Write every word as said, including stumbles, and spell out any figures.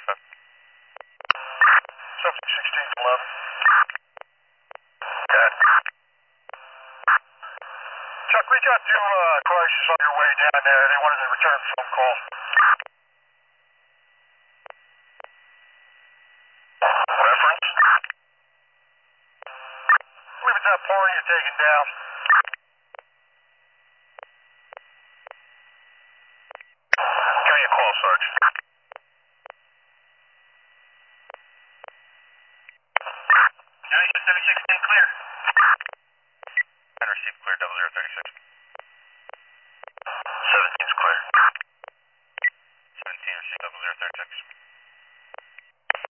five. Subject sixteen eleven. Got it. Chuck, reach out to uh, crisis on your way down there. They wanted to return phone call. Reference? I believe it's that party you're taking down. Give me a call, Sarge. thirty-six, clear. And receive clear, double zero thirty-six.